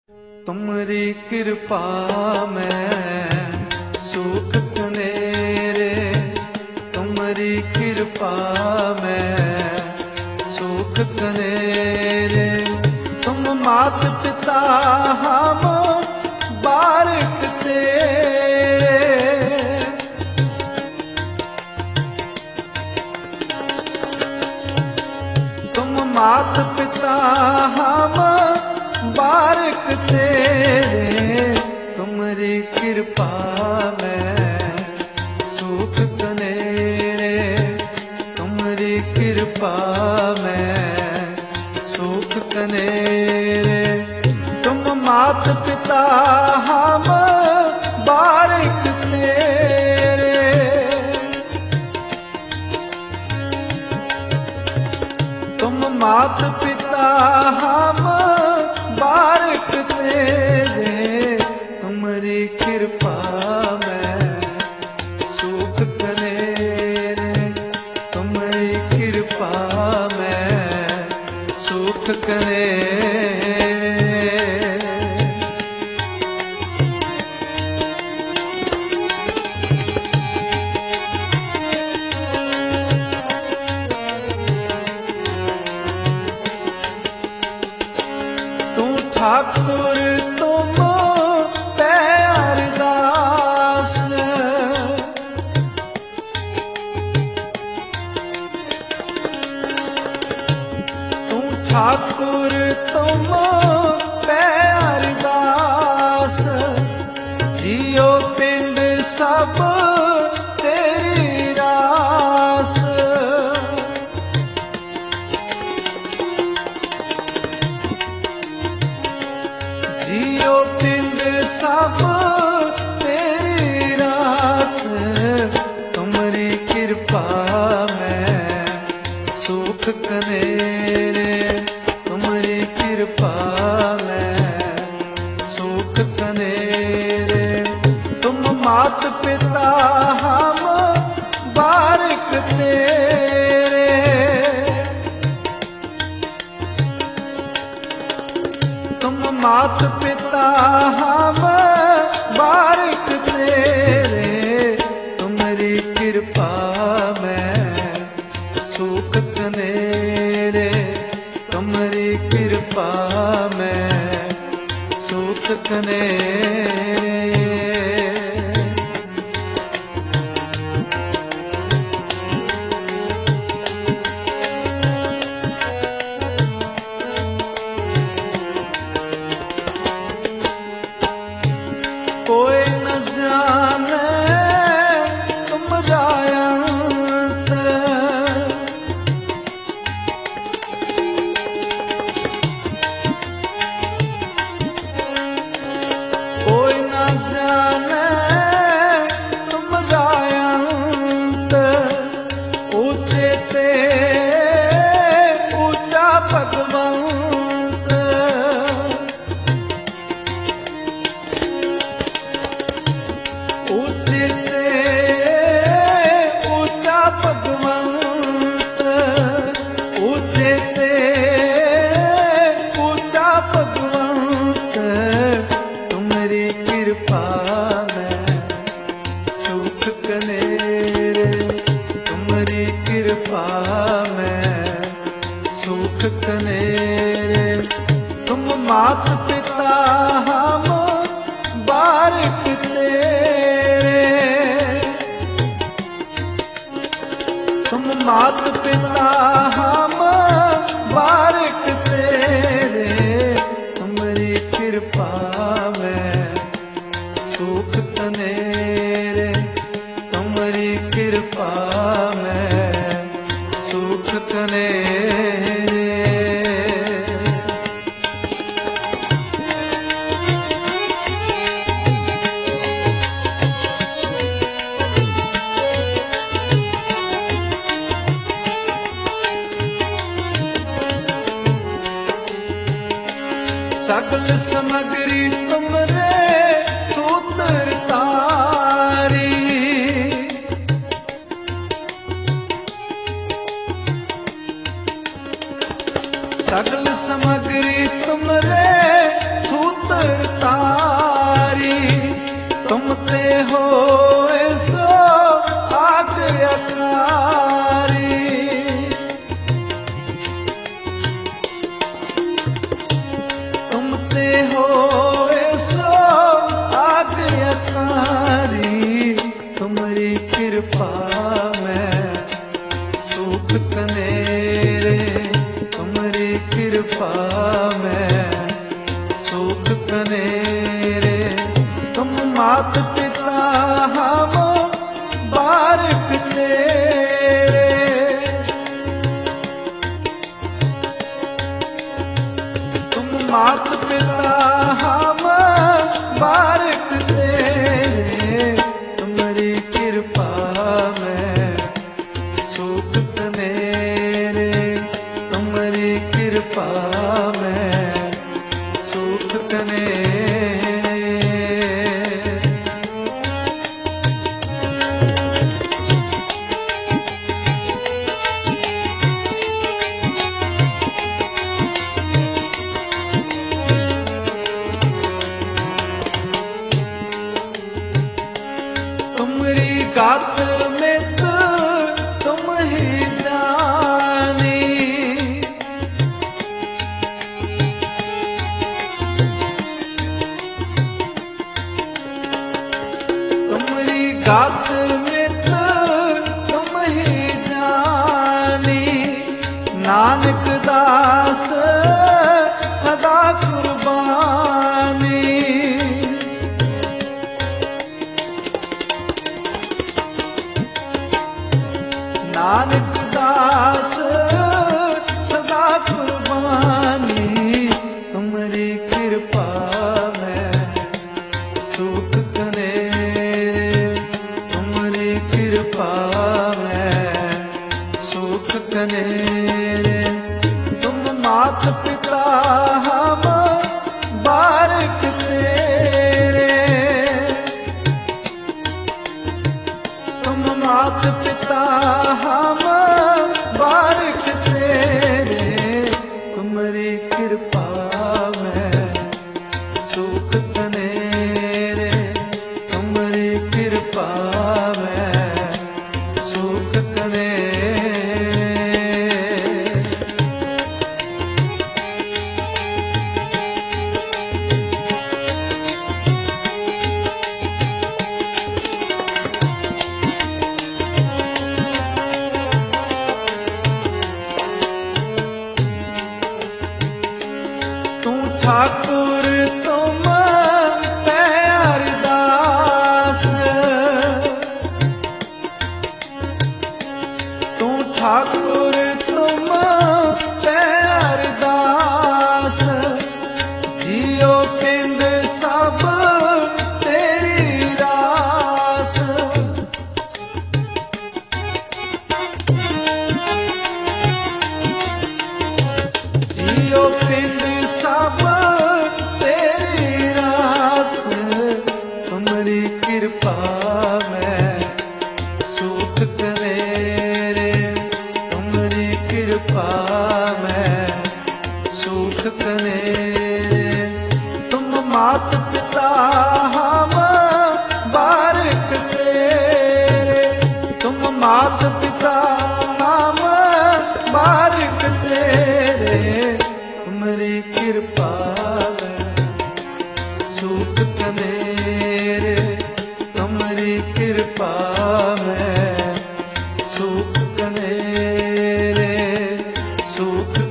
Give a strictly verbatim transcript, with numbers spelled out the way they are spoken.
तुमरी कृपा में सुख कनेरे, तुमरी कृपा में सुख कनेरे। तुम मात पिता हम बारिक तेरे, तुम मात पिता हम बारिक तेरे। तुमरी कृपा में सुख कनेरे, तुमरी कृपा में सुख कनेरे। तुम मात पिता हम बारिक तेरे, तुम मात पिता हम बारिक तेरे। तुमरी कृपा में सुख कनेरे, तुमरी कृपा में सुख कनेरे। ठाकुर तुम पे अरदास, तू ठाकुर तुम पे अरदास। जियो पिंड सब तेरी रास, जियो पिंड सब तेरी रास। तुमरी कृपा में सुख कनेरे, तुमरी कृपा में सुख कनेरे। तुम मात पिता हम बारिक तेरे, तुम मात पिता हम बारिक तेरे। तुमरी कृपा में सुख कनेरे, तुमरी कृपा में सुख कनेरे। कोई न जाने तुमरा अंत, कोई न जाने तुमरा अंत। ऊंचे ते ऊंचा भगवंत, ऊंचे ते ऊंचा भगवंत, ऊंचे ते ऊंचा भगवंत। तुमरी कृपा में सुख कनेरे, तुमरी कृपा में सुख कनेरे। तुम मात पिता हम बारिक तेरे, तुम मात पिता हम बारिक तेरे। तुमरी कृपा में सुख कनेरे, तुमरी कृपा में सुख कनेरे। सकल समग्री तुमरे सूत्र तारी, सकल समग्री तुमरे सूत्र ते होए सो आज्ञाकारी, तुम्हारी कृपा में सुख कनेरे, तुम्हारी कृपा में सुख कनेरे। तुम मात पिता हम बारिक तेरे, तुम मात पिता हम बारिक तेरे, तुम्हारी कृपा में सुख कनेरे, तुम्हारी कृपा में सुख कनेरे। तुम्हारी गात में तो तुम ही जानी, तुम्हारी गात में तो तुम ही जानी। नानक दास सदा कुर्बानी, नानक दास सदा कुर्बानी। तुम्हारी कृपा में सुख कनेरे, तुम्हारी कृपा में सुख कनेरे। तुम मात पिता हम बारिक तेरे, तुम मात पिता हम बारिक तेरे, तुम्हारी कृपा में सुख कनेरे, तुम्हारी कृपा में सुख कनेरे। ठाकुर तुम प्यारदास, तू ठाकुर तुम प्यारदास। जियो पिंड सब तेरी रास, जियो पिंड सब तेरी रास। तुम्हारी कृपा में सुख कनेरे, तुम्हारी कृपा में सुख कनेरे। तुम मात पिता हम बारिक तेरे, तुम मात पिता हम बारिक तेरे, तुम्हारी कृपा में सुख कनेरे, तुम्हारी कृपा में सुख कनेरे, सुख